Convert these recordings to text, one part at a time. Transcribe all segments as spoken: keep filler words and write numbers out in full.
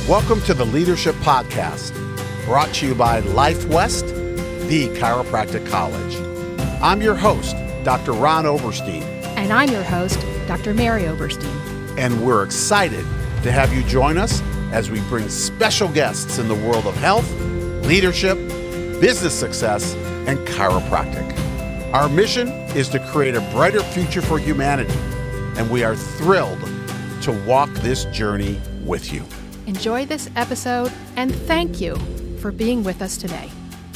Welcome to the Leadership Podcast, brought to you by LifeWest, the chiropractic college. I'm your host, Doctor Ron Oberstein. And I'm your host, Doctor Mary Oberstein. And we're excited to have you join us as we bring special guests in the world of health, leadership, business success, and chiropractic. Our mission is to create a brighter future for humanity, and we are thrilled to walk this journey with you. Enjoy this episode, and thank you for being with us today.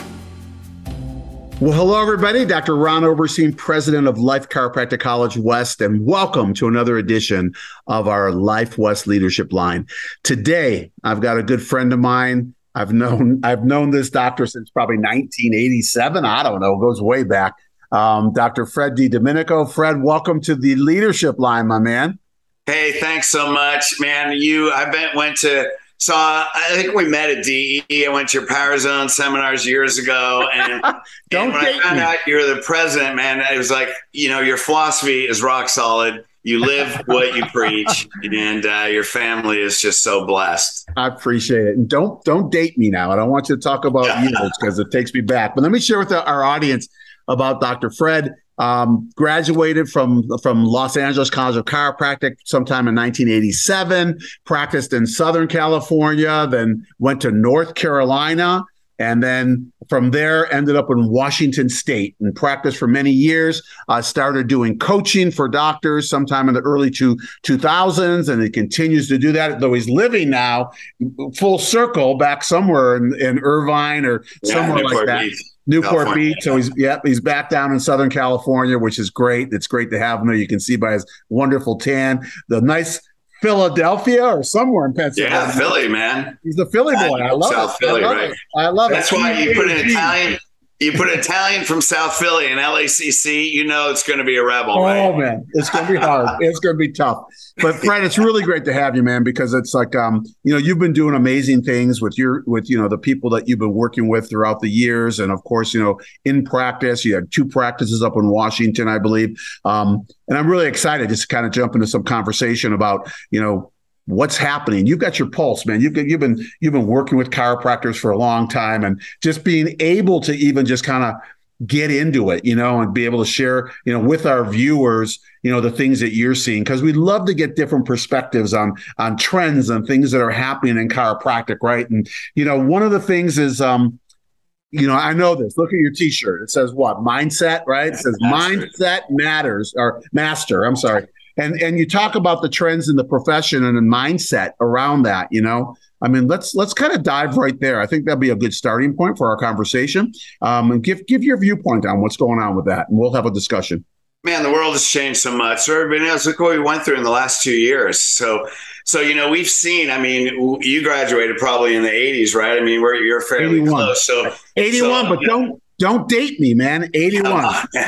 Well, hello, everybody. Doctor Ron Oberstein, president of Life Chiropractic College West, and welcome to another edition of our Life West Leadership Line. Today, I've got a good friend of mine. I've known I've known this doctor since probably nineteen eighty-seven. I don't know, it goes way back. Um, Doctor Fred DiDomenico. Fred, welcome to the Leadership Line, my man. Hey, thanks so much, man. You, I been, went to, saw, I think we met at D E. I went to your Power Zone seminars years ago. And, Don't and when I found me. out you're the president, man, it was like, you know, your philosophy is rock solid. You live what you preach, and uh, your family is just so blessed. I appreciate it. And don't don't date me now. I don't want you to talk about years because it takes me back. But let me share with the, our audience about Doctor Fred. Um, graduated from from Los Angeles College of Chiropractic sometime in nineteen eighty-seven, practiced in Southern California, then went to North Carolina, and then from there ended up in Washington State and practiced for many years. I uh, started doing coaching for doctors sometime in the early two, 2000s, and he continues to do that, though he's living now full circle back somewhere in, in Irvine or Yeah, somewhere Newport like that. Beach. Newport California. Beach. So he's yeah, he's back down in Southern California, which is great. It's great to have him there. You can see by his wonderful tan, the nice Philadelphia or somewhere in Pennsylvania. Yeah, Philly, man. He's a Philly boy. I love South it. Philly, I love right? it. I love That's it. why you put an Italian, you put Italian from South Philly and L A C C, you know it's going to be a rebel, Oh, right? man, it's going to be hard. It's going to be tough. But Fred, it's really great to have you, man, because it's like, um, you know, you've been doing amazing things with your, with, you know, the people that you've been working with throughout the years. And of course, you know, in practice, you had two practices up in Washington, I believe. Um, and I'm really excited just to kind of jump into some conversation about, you know, what's happening. You've got your pulse, man. You've, you've been, you've been working with chiropractors for a long time, and just being able to even just kind of get into it, you know, and be able to share, you know, with our viewers, you know, the things that you're seeing, because we love to get different perspectives on, on trends and things that are happening in chiropractic. Right. And, you know, one of the things is, um, you know, I know this, look at your t-shirt. It says what? Mindset, right? It says Master. mindset matters, or master. I'm sorry. And, and you talk about the trends in the profession and the mindset around that, you know, I mean, let's let's kind of dive right there. I think that'd be a good starting point for our conversation. Um, and give give your viewpoint on what's going on with that, and we'll have a discussion. Man, the world has changed so much. So everybody knows, look what we went through in the last two years. So, so you know, we've seen. I mean, you graduated probably in the eighties, right? I mean, we're you're fairly eighty-one. close. So eighty-one, so, but don't don't date me, man. eighty-one.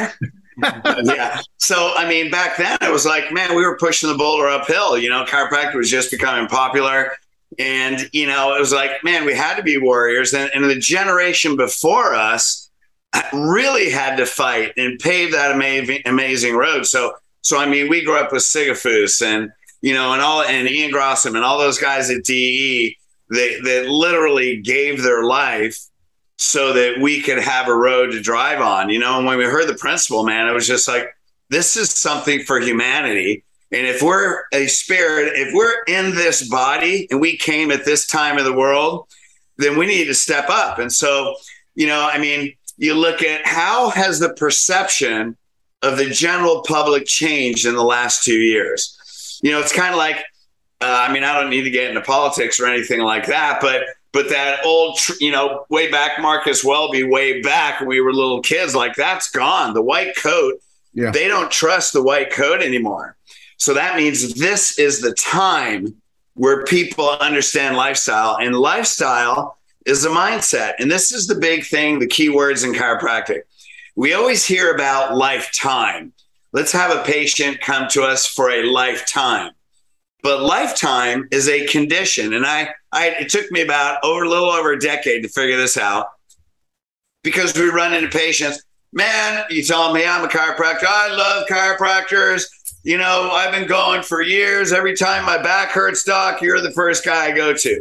Yeah. So, I mean, back then it was like, man, we were pushing the boulder uphill. You know, chiropractic was just becoming popular. And, you know, it was like, man, we had to be warriors. And, and the generation before us really had to fight and pave that amazing, amazing road. So, so I mean, we grew up with Sigafus and, you know, and all, and Ian Grossman and all those guys at D E, they, that literally gave their life so that we could have a road to drive on, you know. And when we heard the principle, man, it was just like, this is something for humanity. And if we're a spirit, if we're in this body and we came at this time of the world, then we need to step up. And so, you know, I mean, you look at how has the perception of the general public changed in the last two years? You know, it's kind of like, uh, I mean, I don't need to get into politics or anything like that, but but that old, you know, way back Marcus Welby, way back when we were little kids, like that's gone. The white coat, yeah. They don't trust the white coat anymore. So that means this is the time where people understand lifestyle, and lifestyle is a mindset. And this is the big thing, the key words in chiropractic. We always hear about lifetime. Let's have a patient come to us for a lifetime. But lifetime is a condition. And I, I, it took me about over a little over a decade to figure this out, because we run into patients, man, you tell me I'm a chiropractor. I love chiropractors. You know, I've been going for years. Every time my back hurts, doc, you're the first guy I go to.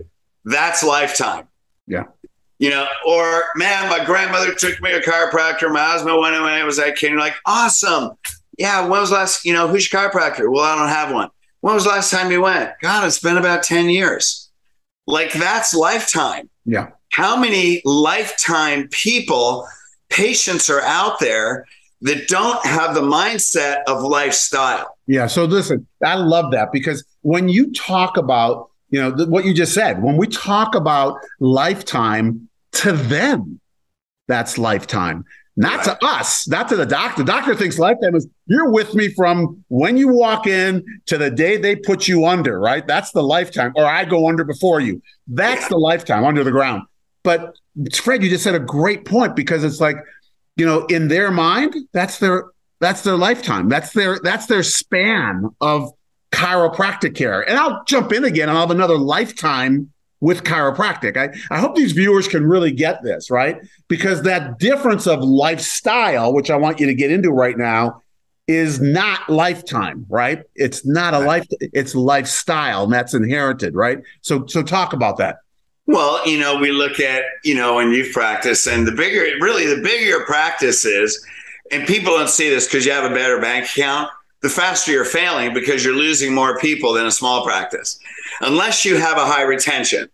That's lifetime. Yeah. You know, or man, my grandmother took me to a chiropractor. My husband went when I was that kid. You're like, awesome. Yeah. When was last, you know, who's your chiropractor? Well, I don't have one. When was the last time you went? God, it's been about ten years. Like that's lifetime. Yeah. How many lifetime people, patients are out there that don't have the mindset of lifestyle? Yeah. So listen, I love that because when you talk about, you know, th- what you just said, when we talk about lifetime, to them, that's lifetime, not right. to us, not to the doctor. The doctor thinks lifetime is you're with me from when you walk in to the day they put you under, right? That's the lifetime, or I go under before you. That's yeah. the lifetime under the ground. But Fred, you just said a great point because it's like, you know, in their mind, that's their that's their lifetime. That's their that's their span of chiropractic care. And I'll jump in again and I'll have another lifetime with chiropractic. I, I hope these viewers can really get this, right? Because that difference of lifestyle, which I want you to get into right now, is not lifetime, right? It's not a life, it's lifestyle, and that's inherited, right? So so talk about that. Well, you know, we look at, you know, when you've practiced, and the bigger, really the bigger your practice is, and people don't see this because you have a better bank account, the faster you're failing because you're losing more people than a small practice, unless you have a high retention.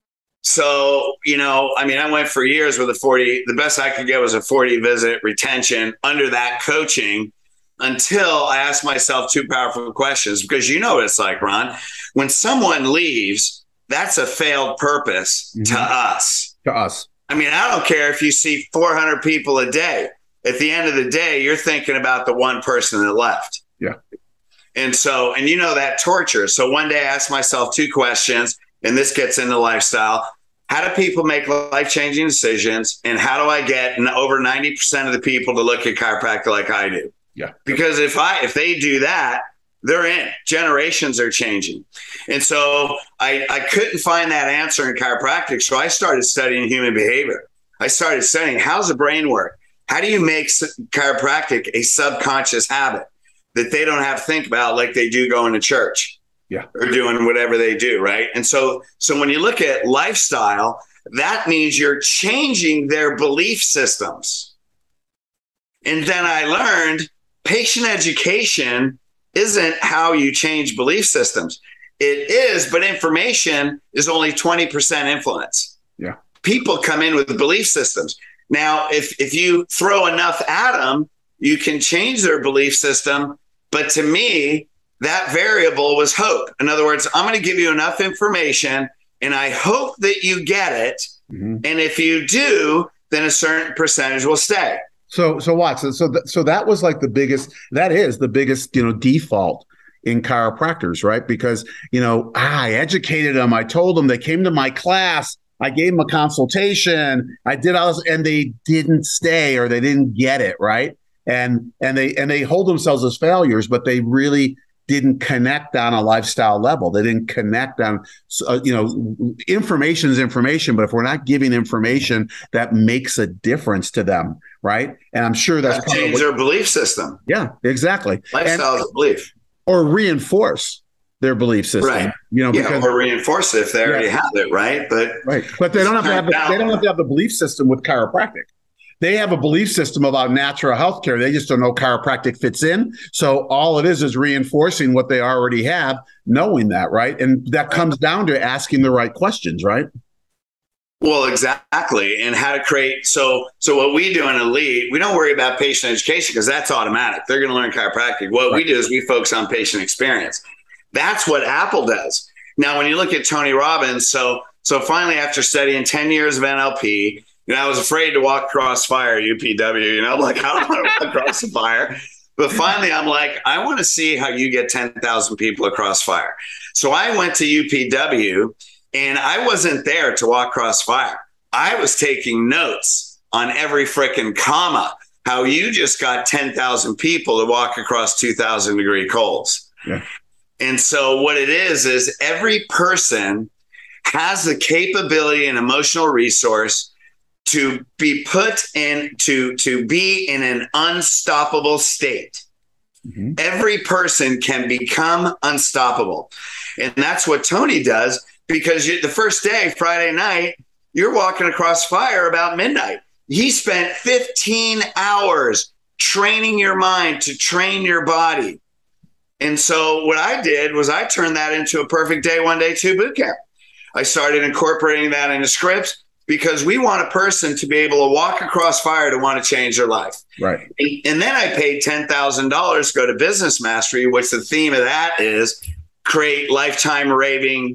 So, you know, I mean, I went for years with a forty, the best I could get was a forty visit retention under that coaching until I asked myself two powerful questions, because you know what it's like, Ron, when someone leaves, that's a failed purpose mm-hmm. to us. To us. I mean, I don't care if you see four hundred people a day. At the end of the day, you're thinking about the one person that left. Yeah. And so, and you know that torture. So one day I asked myself two questions, and this gets into lifestyle. How do people make life-changing decisions? And how do I get over ninety percent of the people to look at chiropractic like I do? Yeah. Because if I, if they do that, they're in. Generations are changing. And so I, I couldn't find that answer in chiropractic. So I started studying human behavior. I started studying how's the brain work? How do you make chiropractic a subconscious habit that they don't have to think about like they do going to church? Yeah. Or doing whatever they do, right? And so, so when you look at lifestyle, that means you're changing their belief systems. And then I learned patient education isn't how you change belief systems. It is, but information is only twenty percent influence. Yeah. People come in with belief systems. Now, if if you throw enough at them, you can change their belief system. But to me, that variable was hope. In other words, I'm going to give you enough information and I hope that you get it. Mm-hmm. And if you do, then a certain percentage will stay. So, so what? So, so, th- so that was like the biggest, that is the biggest, you know, default in chiropractors, right? Because, you know, I educated them. I told them, they came to my class. I gave them a consultation. I did all this, and they didn't stay or they didn't get it, right? And, and they, and they hold themselves as failures, but they really didn't connect on a lifestyle level. They didn't connect on, uh, you know, information is information, but if we're not giving information that makes a difference to them, right? And I'm sure that's that change their belief system. Yeah, exactly. Lifestyle is belief. Or reinforce their belief system, right? You know, yeah, because or reinforce it if they yeah. already have it, right? But right, but they don't have to have the, they don't have to have the belief system with chiropractic. They have a belief system about natural health care. They just don't know chiropractic fits in. So all it is is reinforcing what they already have, knowing that, right? And that comes down to asking the right questions, right? Well, exactly. And how to create. So, so what we do in Elite, we don't worry about patient education because that's automatic. They're going to learn chiropractic. What right. we do is we focus on patient experience. That's what Apple does. Now, when you look at Tony Robbins, so, so finally, after studying ten years of N L P, you know, I was afraid to walk across fire at U P W, you know, like, I don't want to walk across the fire. But finally, I'm like, I want to see how you get ten thousand people across fire. So I went to U P W and I wasn't there to walk across fire. I was taking notes on every freaking comma, how you just got ten thousand people to walk across two thousand degree colds. Yeah. And so what it is, is every person has the capability and emotional resource to be put in, to, to be in an unstoppable state. Mm-hmm. Every person can become unstoppable. And that's what Tony does, because you, the first day, Friday night, you're walking across fire about midnight. He spent fifteen hours training your mind to train your body. And so what I did was I turned that into a perfect day one, day two boot camp. I started incorporating that into scripts because we want a person to be able to walk across fire to want to change their life. Right. And, and then I paid ten thousand dollars to go to Business Mastery, which the theme of that is create lifetime raving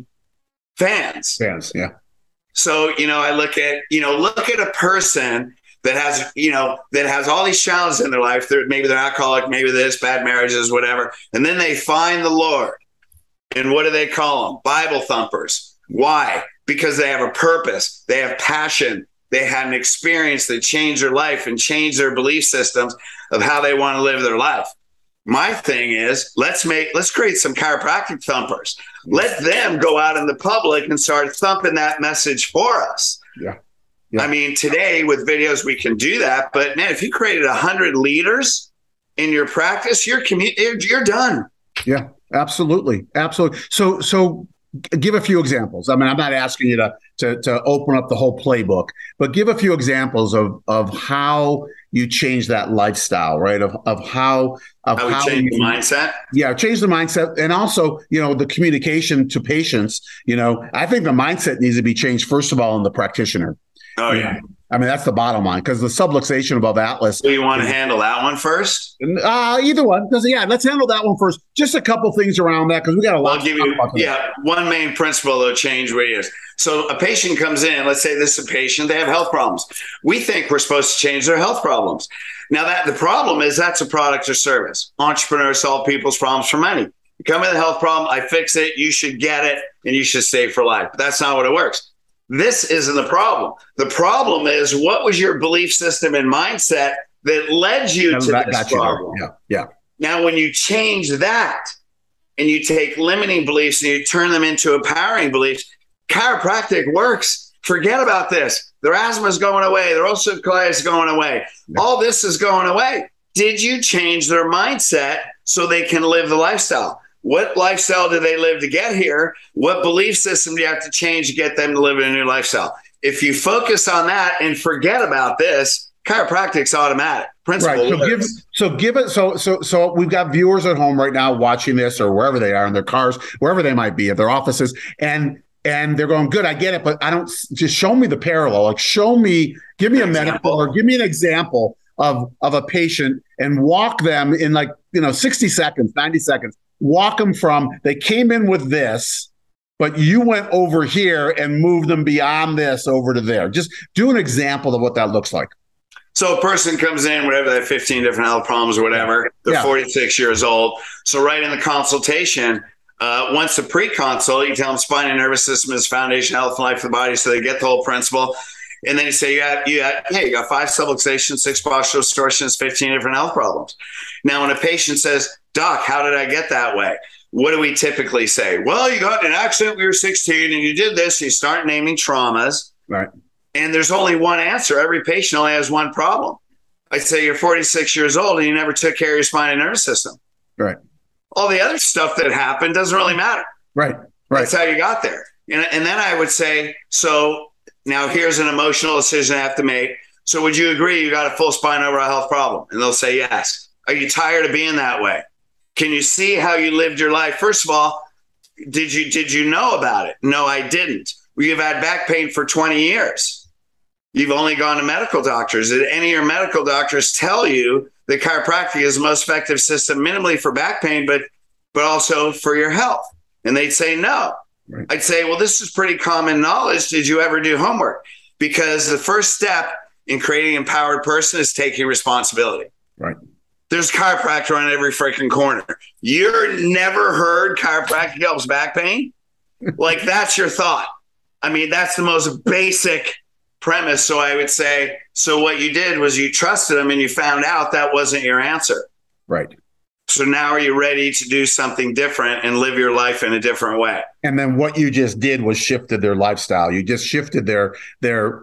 fans. Fans, yeah. So, you know, I look at, you know, look at a person that has, you know, that has all these challenges in their life. They're, maybe they're alcoholic, maybe this, bad marriages, whatever. And then they find the Lord. And what do they call them? Bible thumpers. Why? Because they have a purpose. They have passion. They had an experience that changed their life and changed their belief systems of how they want to live their life. My thing is, let's make, let's create some chiropractic thumpers. Let them go out in the public and start thumping that message for us. Yeah. Yeah. I mean, today with videos, we can do that. But man, if you created a hundred leaders in your practice, you're commu- you're done. Yeah, absolutely. Absolutely. So, so give a few examples. I mean, I'm not asking you to, to, to open up the whole playbook, but give a few examples of, of how you change that lifestyle, right? Of, of how, of how, how we change you, the mindset. Yeah. Change the mindset. And also, you know, the communication to patients, you know, I think the mindset needs to be changed, first of all, in the practitioner. Oh, yeah. yeah. I mean, that's the bottom line, because the subluxation above atlas. Do you want to handle that one first? Uh, either one. Because, yeah, let's handle that one first. Just a couple things around that, because we got a lot I'll give you, yeah, one main principle that'll change what it is. So a patient comes in, let's say this is a patient, they have health problems. We think we're supposed to change their health problems. Now, that the problem is that's a product or service. Entrepreneurs solve people's problems for money. You come in with a health problem, I fix it, you should get it, and you should stay for life. But that's not what it works. This isn't the problem. The problem is, what was your belief system and mindset that led you that, to that this problem? Yeah, yeah. Now, when you change that and you take limiting beliefs and you turn them into empowering beliefs, chiropractic works. Forget about this. Their asthma is going away. Their ulcerative colitis is going away. Yeah. All this is going away. Did you change their mindset so they can live the lifestyle? What lifestyle do they live to get here? What belief system do you have to change to get them to live in a new lifestyle? If you focus on that and forget about this, chiropractic's automatic. Principle right. So give, so give it. So so so we've got viewers at home right now watching this, or wherever they are in their cars, wherever they might be, at their offices, and and they're going, good, I get it, but I don't. Just show me the parallel. Like, show me, give me a metaphor, or give me an example of of a patient, and walk them in, like, you know, sixty seconds, ninety seconds. Walk them from, they came in with this, but you went over here and moved them beyond this over to there. Just do an example of what that looks like. So a person comes in, whatever, they have fifteen different health problems or whatever. They're yeah. forty-six years old. So right in the consultation, uh, once the pre-consult, you tell them spine and nervous system is foundation, health and life of the body. So they get the whole principle. And then you say, you have, you have, hey, you got five subluxations, six postural distortions, fifteen different health problems. Now, when a patient says, doc, how did I get that way? What do we typically say? Well, you got in an accident when you were sixteen and you did this. You start naming traumas. Right. And there's only one answer. Every patient only has one problem. I say you're forty-six years old and you never took care of your spine and nervous system. Right. All the other stuff that happened doesn't really matter. Right. Right. That's how you got there. And, and then I would say, so now here's an emotional decision I have to make. So would you agree you got a full spine overall health problem? And they'll say yes. Are you tired of being that way? Can you see how you lived your life? First of all, did you did you know about it? No, I didn't. You've had back pain for twenty years. You've only gone to medical doctors. Did any of your medical doctors tell you that chiropractic is the most effective system minimally for back pain, but but also for your health? And they'd say no. Right. I'd say, well, this is pretty common knowledge. Did you ever do homework? Because the first step in creating an empowered person is taking responsibility. Right. There's chiropractor on every freaking corner. You're never heard chiropractic helps back pain? Like, that's your thought. I mean, that's the most basic premise. So I would say, so what you did was you trusted them and you found out that wasn't your answer. Right. So now are you ready to do something different and live your life in a different way? And then what you just did was shifted their lifestyle. You just shifted their their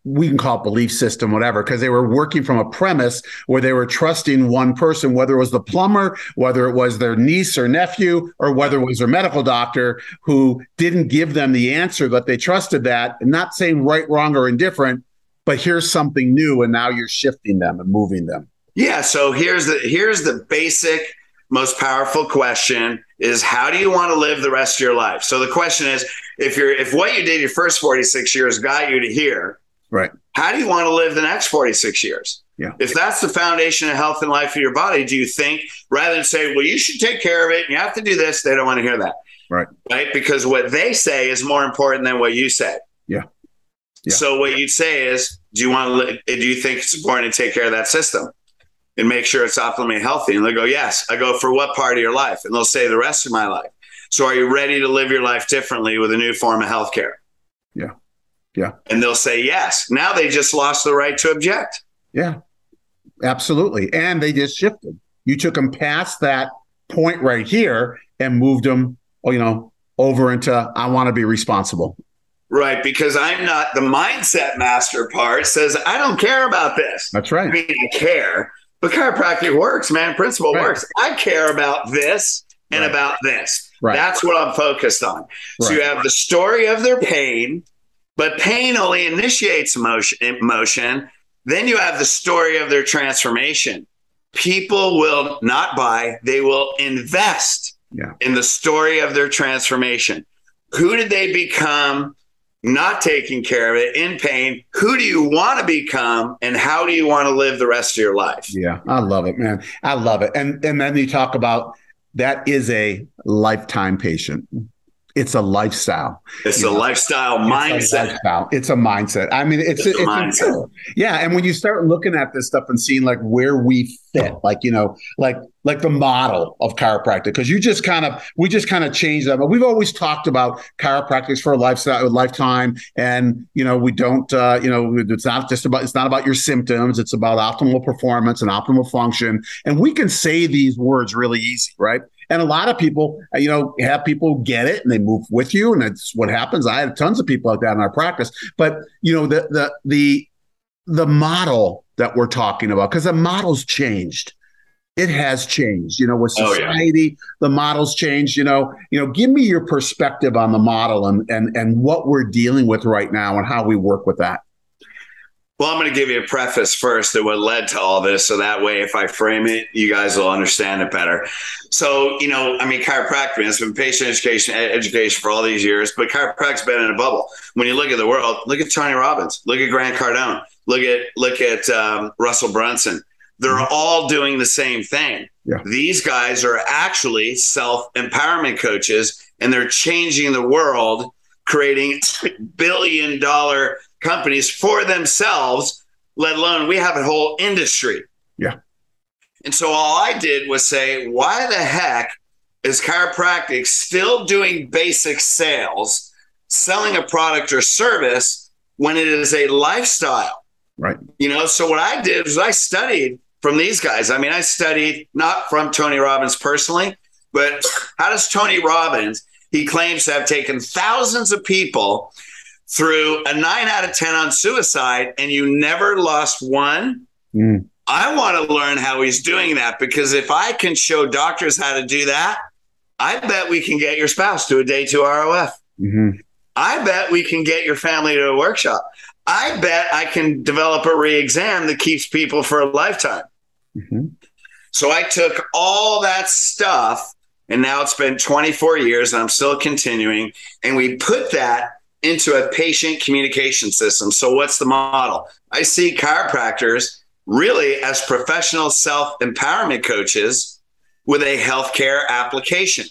we can call it belief system, whatever, because they were working from a premise where they were trusting one person, whether it was the plumber, whether it was their niece or nephew, or whether it was their medical doctor who didn't give them the answer, but they trusted that. And not saying right, wrong, or indifferent, but here's something new, and now you're shifting them and moving them. Yeah. So here's the here's the basic, most powerful question is, how do you want to live the rest of your life? So the question is, if you're if what you did your first forty-six years got you to here, right, how do you want to live the next forty-six years? Yeah. If that's the foundation of health and life of your body, do you think, rather than say, well, you should take care of it and you have to do this, they don't want to hear that. Right. Right. Because what they say is more important than what you say. Yeah. Yeah. So what you'd say is, do you want to, do you think it's important to take care of that system and make sure it's optimally healthy? And they'll go, yes. I go, for what part of your life? And they'll say, the rest of my life. So are you ready to live your life differently with a new form of healthcare? Yeah. Yeah. And they'll say yes. Now they just lost the right to object. Yeah, absolutely. And they just shifted. You took them past that point right here and moved them, you know, over into, I want to be responsible. Right. Because I'm not, the mindset master part says, I don't care about this. That's right. I mean, I care, but chiropractic works, man. Principle Right. works. I care about this and Right. about this. Right. That's what I'm focused on. So Right. you have the story of their pain, but pain only initiates emotion. emotion. Then you have the story of their transformation. People will not buy, they will invest Yeah. in the story of their transformation. Who did they become not taking care of it, in pain? Who do you want to become, and how do you want to live the rest of your life? Yeah, I love it, man. I love it. And and then you talk about that is a lifetime patient. It's a lifestyle. It's a know? lifestyle mindset. It's a lifestyle. It's a mindset. I mean, it's, it's, it's a it's mindset. Yeah. And when you start looking at this stuff and seeing like where we fit, like, you know, like, like the model of chiropractic, because you just kind of, we just kind of changed that. But we've always talked about chiropractics for a lifestyle, a lifetime. And, you know, we don't, uh, you know, it's not just about, it's not about your symptoms. It's about optimal performance and optimal function. And we can say these words really easy, right? And a lot of people, you know, have people get it and they move with you. And that's what happens. I had tons of people like that in our practice. But, you know, the the the the model that we're talking about, because the model's changed. It has changed, you know, with society, oh, yeah. The model's changed, you know, you know, give me your perspective on the model and and and what we're dealing with right now and how we work with that. Well, I'm going to give you a preface first of what led to all this. So that way, if I frame it, you guys will understand it better. So, you know, I mean, chiropractic has been patient education, education for all these years, but chiropractic's been in a bubble. When you look at the world, look at Tony Robbins, look at Grant Cardone, look at, look at um, Russell Brunson. They're mm-hmm. all doing the same thing. Yeah. These guys are actually self-empowerment coaches, and they're changing the world, creating billion dollar companies for themselves, let alone we have a whole industry. Yeah. And so all I did was say, why the heck is chiropractic still doing basic sales, selling a product or service when it is a lifestyle? Right. You know, so what I did was I studied from these guys. I mean, I studied not from Tony Robbins personally, but how does Tony Robbins, he claims to have taken thousands of people through a nine out of ten on suicide, and you never lost one. Mm. I want to learn how he's doing that, because if I can show doctors how to do that, I bet we can get your spouse to a day two R O F. Mm-hmm. I bet we can get your family to a workshop. I bet I can develop a re-exam that keeps people for a lifetime. Mm-hmm. So I took all that stuff, and now it's been twenty-four years, and I'm still continuing, and we put that into a patient communication system. So what's the model? I see chiropractors really as professional self-empowerment coaches with a healthcare application,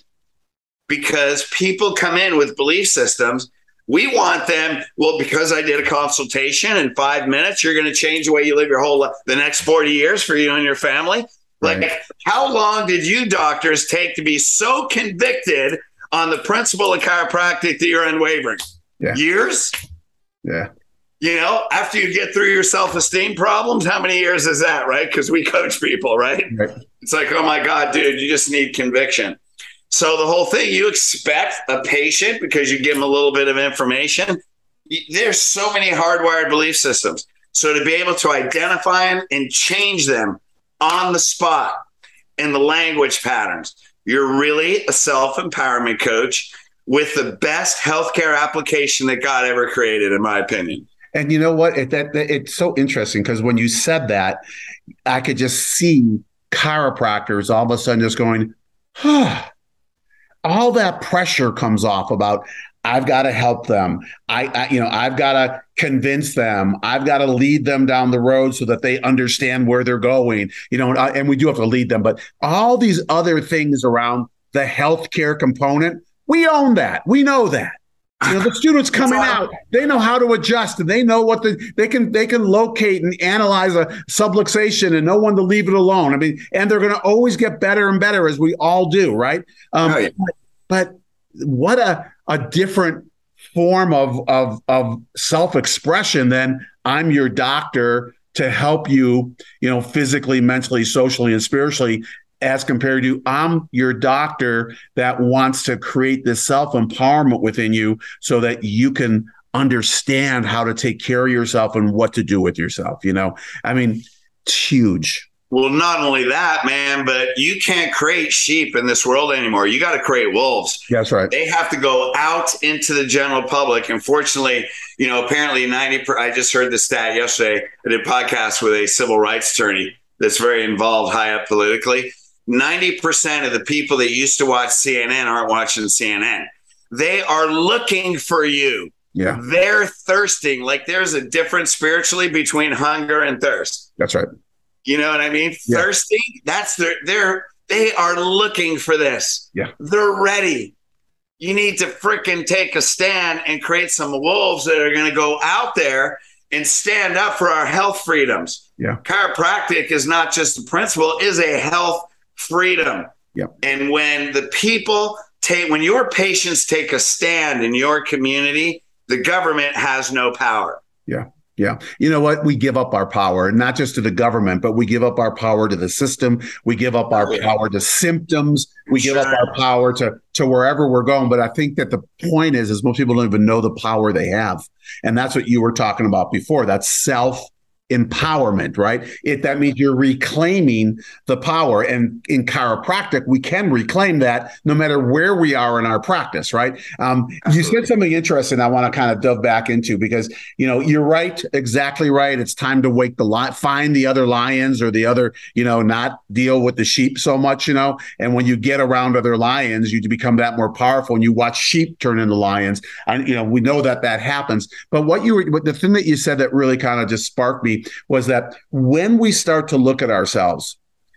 because people come in with belief systems. We want them, well, because I did a consultation in five minutes, you're going to change the way you live your whole life, the next forty years for you and your family. Like, right. How long did you doctors take to be so convicted on the principle of chiropractic that you're unwavering? Yeah. Years? Yeah. You know, after you get through your self-esteem problems, how many years is that, right? Because we coach people, right? right? It's like, oh my God, dude, you just need conviction. So the whole thing, you expect a patient, because you give them a little bit of information, there's so many hardwired belief systems. So to be able to identify them and change them on the spot in the language patterns, you're really a self-empowerment coach with the best healthcare application that God ever created, in my opinion. And you know what? It, that, that, it's so interesting because when you said that, I could just see chiropractors all of a sudden just going, huh. All that pressure comes off about, I've got to help them. I, I you know, I've got to convince them. I've got to lead them down the road so that they understand where they're going. You know, and, and we do have to lead them, but all these other things around the healthcare component, we own that. We know that. You know, the students coming out, they know how to adjust, and they know what the they can they can locate and analyze a subluxation and know when to leave it alone. I mean, and they're going to always get better and better as we all do, right? Um, right. But, but what a a different form of of of self-expression than I'm your doctor to help you, you know, physically, mentally, socially, and spiritually, as compared to I'm your doctor that wants to create this self-empowerment within you so that you can understand how to take care of yourself and what to do with yourself. You know, I mean, it's huge. Well, not only that, man, but you can't create sheep in this world anymore. You got to create wolves. That's right. They have to go out into the general public. Unfortunately, you know, apparently ninety per, I just heard the stat yesterday. I did a podcast with a civil rights attorney that's very involved high up politically. ninety percent of the people that used to watch C N N aren't watching C N N. They are looking for you. Yeah. They're thirsting. Like there's a difference spiritually between hunger and thirst. That's right. You know what I mean? Yeah. Thirsting, that's their, they're, they are looking for this. Yeah. They're ready. You need to freaking take a stand and create some wolves that are going to go out there and stand up for our health freedoms. Yeah. Chiropractic is not just a principle, it is a health freedom. Yeah. And when the people take, when your patients take a stand in your community, the government has no power. Yeah. Yeah. You know what? We give up our power, not just to the government, but we give up our power to the system. We give up our yeah. power to symptoms. We sure. give up our power to, to wherever we're going. But I think that the point is, is most people don't even know the power they have. And that's what you were talking about before. That's self empowerment, right? It that means you're reclaiming the power. And in chiropractic, we can reclaim that no matter where we are in our practice, right? Um, you said something interesting I want to kind of delve back into because, you know, you're right, exactly right. It's time to wake the lion, find the other lions or the other, you know, not deal with the sheep so much, you know, and when you get around other lions, you become that more powerful and you watch sheep turn into lions. And, you know, we know that that happens. But what you were, but the thing that you said that really kind of just sparked me was that when we start to look at ourselves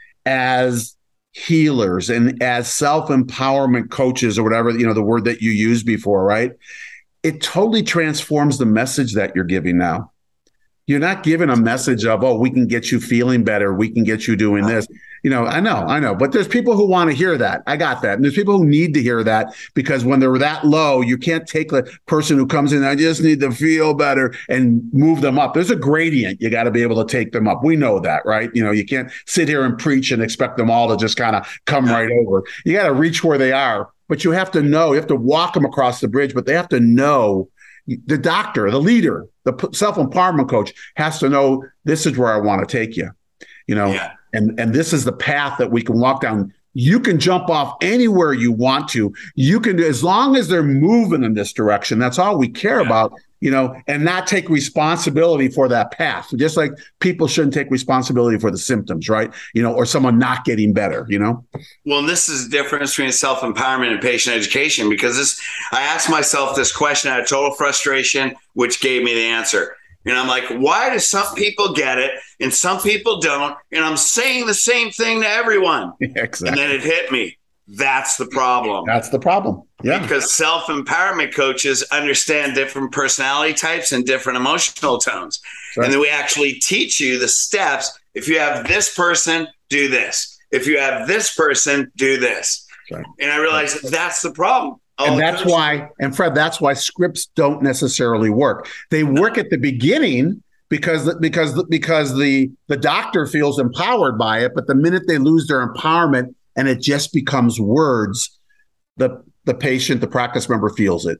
as healers and as self-empowerment coaches or whatever, you know, the word that you used before, right? It totally transforms the message that you're giving now. You're not giving a message of, oh, we can get you feeling better. We can get you doing this. You know, I know, I know, but there's people who want to hear that. I got that. And there's people who need to hear that because when they're that low, you can't take the person who comes in, I just need to feel better and move them up. There's a gradient. You got to be able to take them up. We know that, right? You know, you can't sit here and preach and expect them all to just kind of come right over. You got to reach where they are, but you have to know, you have to walk them across the bridge, but they have to know. The doctor, the leader, the self-empowerment coach has to know this is where I want to take you, you know, yeah. and, and this is the path that we can walk down. You can jump off anywhere you want to. You can do, as long as they're moving in this direction. That's all we care yeah. about, you know, and not take responsibility for that path. Just like people shouldn't take responsibility for the symptoms, right? You know, or someone not getting better, you know? Well, and this is the difference between self-empowerment and patient education, because this, I asked myself this question out of total frustration, which gave me the answer. And I'm like, why do some people get it and some people don't? And I'm saying the same thing to everyone. Exactly. And then it hit me. That's the problem. That's the problem. Yeah. Because self-empowerment coaches understand different personality types and different emotional tones. Right. And then we actually teach you the steps. If you have this person, do this. If you have this person, do this. Right. And I realized right. that's the problem. And that's why, and Fred, that's why scripts don't necessarily work. They work at the beginning because because because the the doctor feels empowered by it, but the minute they lose their empowerment and it just becomes words, the the patient, the practice member feels it.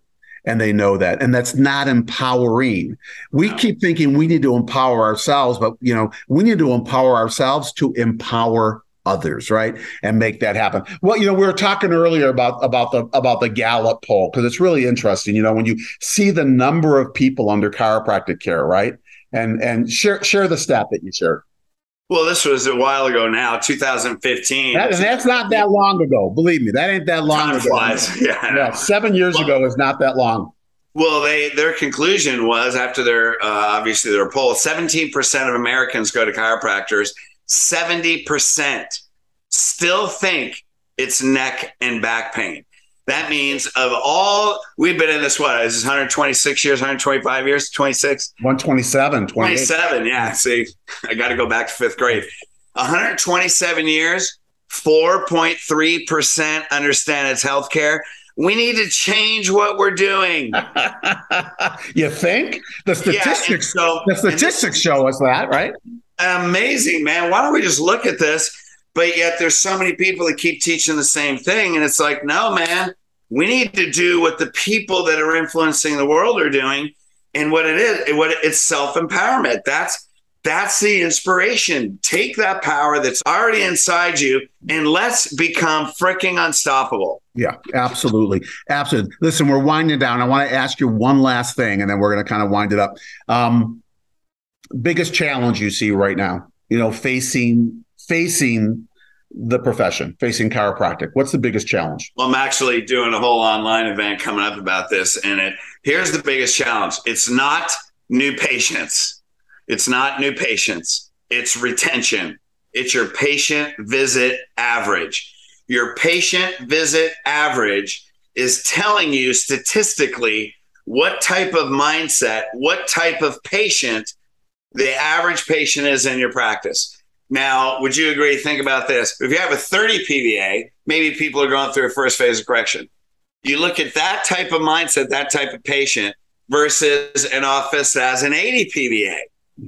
and they know that. And that's not empowering. We keep thinking we need to empower ourselves, but you know, we need to empower ourselves to empower others, right? And make that happen. Well, you know, we were talking earlier about about the about the Gallup poll, because it's really interesting. You know, when you see the number of people under chiropractic care, right? And and share share the stat that you shared. Well, this was a while ago now, two thousand fifteen. That, and that's not that long ago. Believe me, that ain't that long Time ago. flies. Yeah, yeah, seven years well, ago is not that long. Well, they their conclusion was, after their uh, obviously their poll, seventeen percent of Americans go to chiropractors. seventy percent still think it's neck and back pain. That means of all, we've been in this, what, is this one hundred twenty-six years, one hundred twenty-five years, twenty-six? one twenty-seven, twenty-seven, yeah. See, I got to go back to fifth grade. one hundred twenty-seven years, four point three percent understand it's healthcare. We need to change what we're doing. You think? The statistics, yeah, so, the statistics show us that, right? Amazing, man. Why don't we just look at this? But yet there's so many people that keep teaching the same thing. And it's like, no, man, we need to do what the people that are influencing the world are doing. And what it is, what it's self-empowerment. That's that's the inspiration. Take that power that's already inside you and let's become freaking unstoppable. Yeah, absolutely. Absolutely. Listen, we're winding down. I want to ask you one last thing, and then we're going to kind of wind it up. Um, biggest challenge you see right now, you know, facing facing the profession, facing chiropractic? What's the biggest challenge? Well, I'm actually doing a whole online event coming up about this. And it here's the biggest challenge. It's not new patients. It's not new patients. It's retention. It's your patient visit average. Your patient visit average is telling you statistically what type of mindset, what type of patient the average patient is in your practice. Now, would you agree? Think about this. If you have a thirty P V A, maybe people are going through a first phase of correction. You look at that type of mindset, that type of patient versus an office that has an eighty P V A.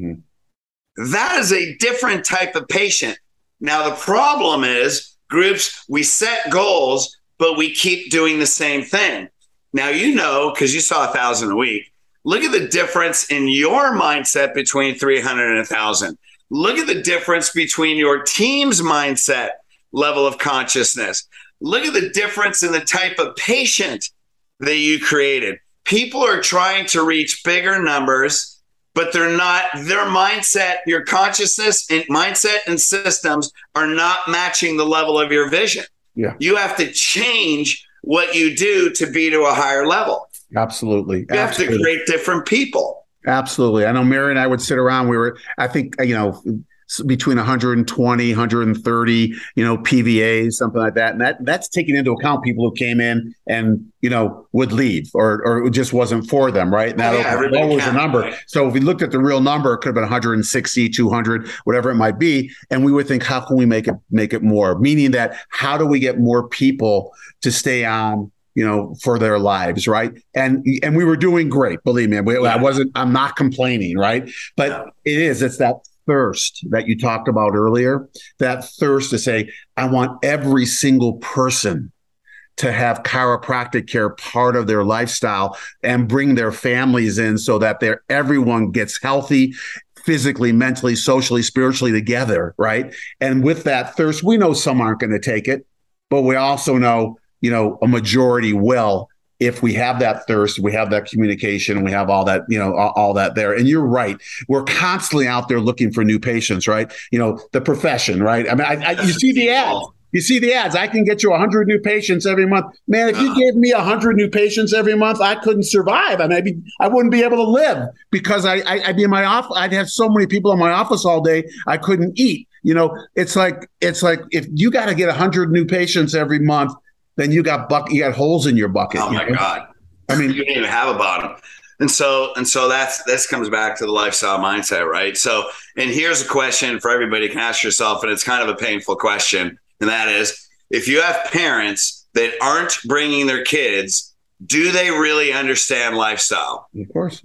Mm-hmm. That is a different type of patient. Now, the problem is groups, we set goals, but we keep doing the same thing. Now, you know, because you saw a thousand a week, look at the difference in your mindset between three hundred and one thousand. Look at the difference between your team's mindset level of consciousness. Look at the difference in the type of patient that you created. People are trying to reach bigger numbers, but they're not, their mindset, your consciousness and mindset and systems are not matching the level of your vision. Yeah. You have to change what you do to be to a higher level. Absolutely. You Absolutely. have to create different people. Absolutely. I know Mary and I would sit around. We were, I think, you know, between one hundred twenty, one hundred thirty, you know, P V As, something like that. And that that's taking into account people who came in and, you know, would leave or or it just wasn't for them, right? And that yeah, was the number. Right? So if we looked at the real number, it could have been one hundred sixty, two hundred, whatever it might be. And we would think, how can we make it make it more? Meaning that how do we get more people to stay on, you know, for their lives, right? And and we were doing great, believe me. We, yeah. I wasn't, I'm not complaining, right? But yeah. it is, it's that thirst that you talked about earlier, that thirst to say, I want every single person to have chiropractic care part of their lifestyle and bring their families in so that they're, everyone gets healthy, physically, mentally, socially, spiritually together, right? And with that thirst, we know some aren't going to take it, but we also know, you know, a majority will. If we have that thirst, we have that communication, we have all that, you know, all, all that there. And you're right. We're constantly out there looking for new patients, right? You know, the profession, right? I mean, I, I, you see the ads. You see the ads. I can get you one hundred new patients every month. Man, if you gave me one hundred new patients every month, I couldn't survive. I mean, I'd be, I wouldn't be able to live because I, I, I'd be in my office. I'd have so many people in my office all day, I couldn't eat. You know, it's like, it's like if you got to get one hundred new patients every month, then you got buck, you got holes in your bucket. Oh my know? God. I mean, you don't even have a bottom. And so, and so that's, this comes back to the lifestyle mindset, right? So, and here's a question for everybody can ask yourself, and it's kind of a painful question. And that is, if you have parents that aren't bringing their kids, do they really understand lifestyle? Of course.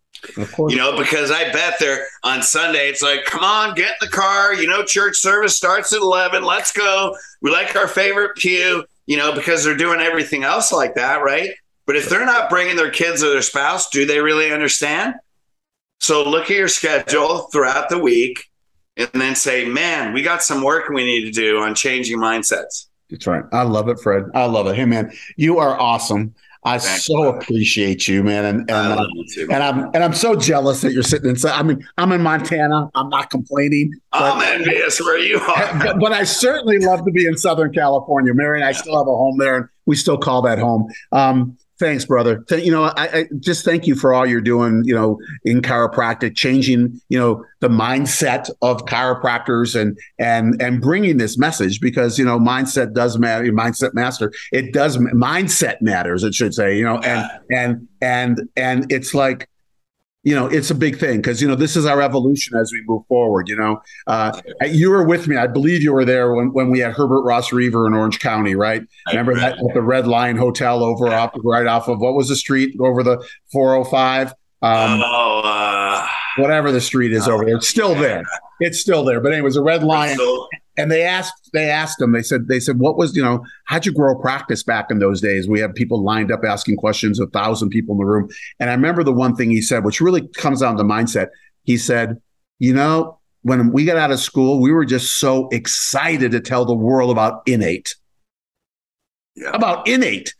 Of course. You know, because I bet they're on Sunday, it's like, come on, get in the car. You know, church service starts at eleven. Let's go. We like our favorite pew. You know, because they're doing everything else like that, right? But if they're not bringing their kids or their spouse, do they really understand? So look at your schedule throughout the week and then say, man, we got some work we need to do on changing mindsets. That's right. I love it, Fred. I love it. Hey, man, you are awesome. I Thanks, so brother. appreciate you, man, and and, uh, too, man. and I'm and I'm so jealous that you're sitting inside. I mean, I'm in Montana. I'm not complaining. But, I'm envious where you are. But, but I certainly love to be in Southern California. Mary and I still have a home there, and we still call that home. Um, Thanks, brother. Th- you know, I, I just thank you for all you're doing, you know, in chiropractic, changing, you know, the mindset of chiropractors and and and bringing this message because, you know, mindset does matter. Mindset master. It does. Mindset matters, it should say, you know, and and and and it's like, you know, it's a big thing because, you know, this is our evolution as we move forward. You know, uh, you were with me. I believe you were there when, when we had Herbert Ross Reaver in Orange County, right? I Remember that at the Red Lion Hotel over off, right off of what was the street over the four oh five? Um, oh, uh, whatever the street is over there. It's still yeah. there. It's still there. But anyways, a Red Lion. So- And they asked, they asked him, they said, they said, what was, you know, how'd you grow practice back in those days? We had people lined up asking questions, a thousand people in the room. And I remember the one thing he said, which really comes down to mindset. He said, you know, when we got out of school, we were just so excited to tell the world about innate. Yeah. About innate.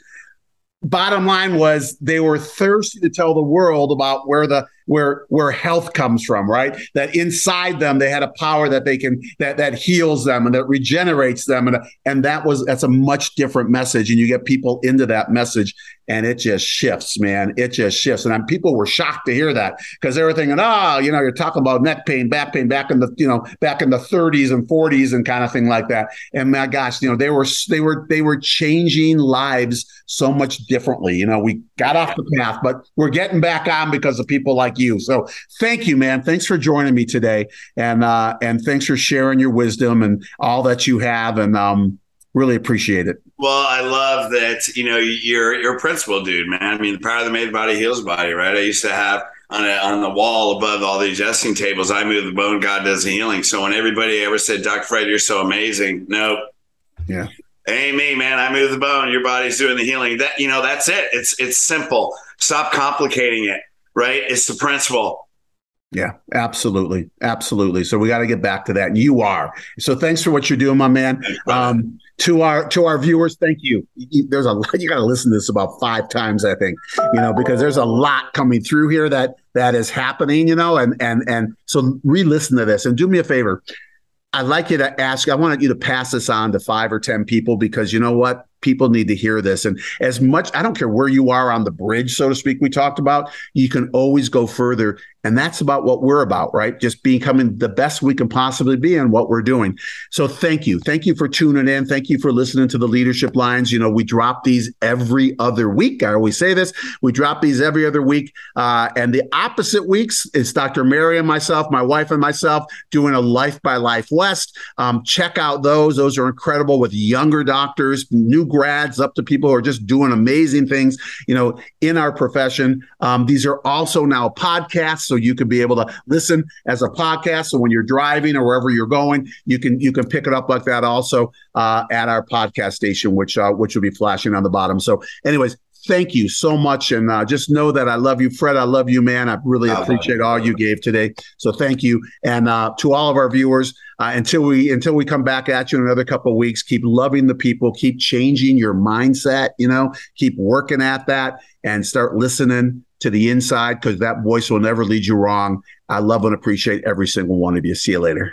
Bottom line was they were thirsty to tell the world about where the where where health comes from, right? That inside them they had a power that they can that that heals them and that regenerates them, and and that was that's a much different message. And you get people into that message, and it just shifts, man. It just shifts, and I'm, people were shocked to hear that because they were thinking, oh, you know, you're talking about neck pain, back pain, back in the you know back in the thirties and forties and kind of thing like that. And my gosh, you know, they were they were they were changing lives so much differently. You know, we got off the path, but we're getting back on because of people like you. So thank you, man. Thanks for joining me today. And uh, and thanks for sharing your wisdom and all that you have. And um, really appreciate it. Well, I love that, you know, you're, you're a principal dude, man. I mean, the power that made the body heals the body, right? I used to have on a, on the wall above all the adjusting tables, I move the bone, God does the healing. So when everybody ever said, Doctor Fred, you're so amazing. Nope. Yeah. Hey, me, man, I move the bone. Your body's doing the healing. That, you know, that's it. It's, it's simple. Stop complicating it. Right? It's the principle. Yeah, absolutely. Absolutely. So we got to get back to that. And you are. So thanks for what you're doing, my man. Um, to our to our viewers, thank you. There's a lot. You got to listen to this about five times, I think, you know, because there's a lot coming through here that that is happening, you know, and and and so re-listen to this and do me a favor. I'd like you to ask, I want you to pass this on to five or ten people because you know what? People need to hear this. And as much, I don't care where you are on the bridge, so to speak, we talked about, you can always go further. And that's about what we're about, right? Just becoming the best we can possibly be in what we're doing. So thank you. Thank you for tuning in. Thank you for listening to the Leadership Lines. You know, we drop these every other week. I always say this. We drop these every other week. Uh, and the opposite weeks is Doctor Mary and myself, my wife and myself, doing a Life by Life West. Um, check out those. Those are incredible with younger doctors, new grads, up to people who are just doing amazing things, you know, in our profession. Um, these are also now podcasts. So you can be able to listen as a podcast. So when you're driving or wherever you're going, you can you can pick it up like that also uh, at our podcast station, which uh, which will be flashing on the bottom. So anyways, thank you so much. And uh, just know that I love you, Fred. I love you, man. I really appreciate all you gave today. So thank you. And uh, to all of our viewers, uh, until we until we come back at you in another couple of weeks, keep loving the people, keep changing your mindset, you know, keep working at that and start listening to the inside because that voice will never lead you wrong. I love and appreciate every single one of you. See you later.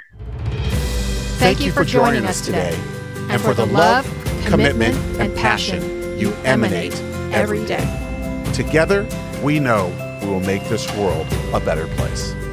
Thank, Thank you for joining us today and for the love, commitment, and passion you emanate every day. Together, we know we will make this world a better place.